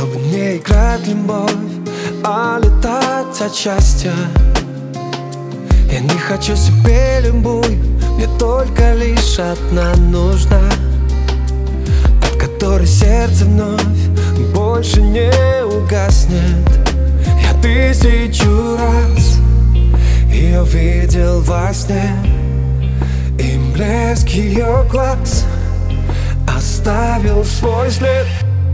Чтобы не играть любовь, а летать от счастья. Я не хочу себе любую, мне только лишь одна нужна, от которой сердце вновь больше не угаснет. Я 1000 раз ее видел во сне, и блеск ее глаз оставил свой след.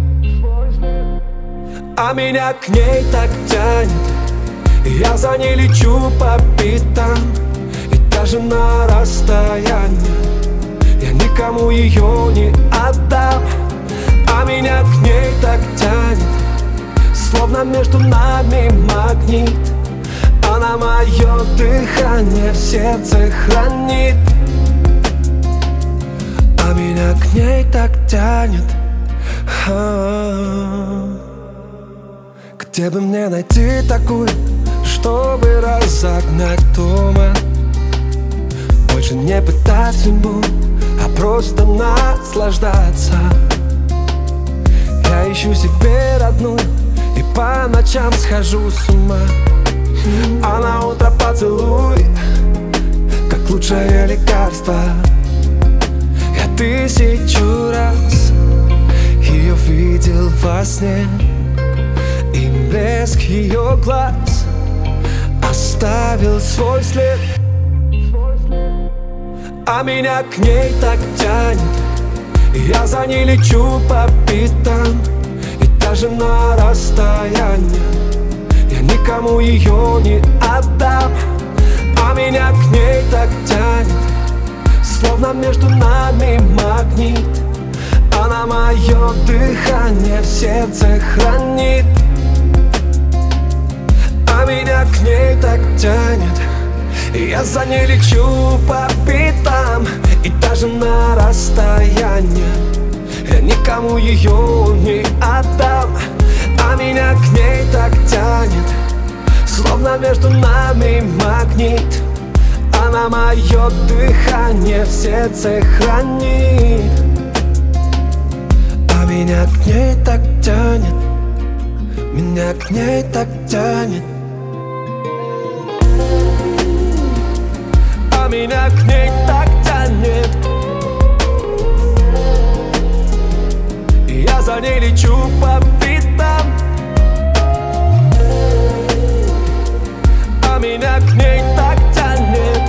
А меня к ней так тянет, и я за ней лечу по пятам. И даже на расстоянии я никому ее не отдам. А меня к ней так тянет, словно между нами магнит. Она мое дыхание в сердце хранит. А меня к ней так тянет. Где бы мне найти такую, чтобы разогнать туман? Больше не пытать судьбу, а просто наслаждаться. Я ищу себе родную и по ночам схожу с ума. А на утро поцелуй, как лучшее лекарство. Я 1000 раз ее видел во сне, и блеск ее глаз оставил свой след. А меня к ней так тянет, и я за ней лечу по пятам. И даже на расстоянии я никому ее не отдам. А меня к ней так тянет, словно между нами магнит. Она мое дыхание в сердце хранит. А меня к ней так тянет, и я за ней лечу по пятам. И даже на расстоянии я никому ее не отдам. А меня к ней так тянет, словно между нами магнит. Она мое дыхание в сердце хранит. А меня к ней так тянет, меня к ней так тянет. А меня к ней так тянет, и я за ней лечу по пятам. А меня к ней так тянет,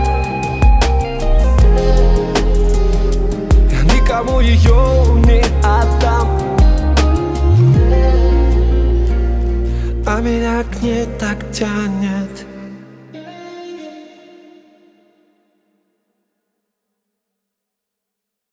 я никому ее не отдам. А меня к ней так тянет.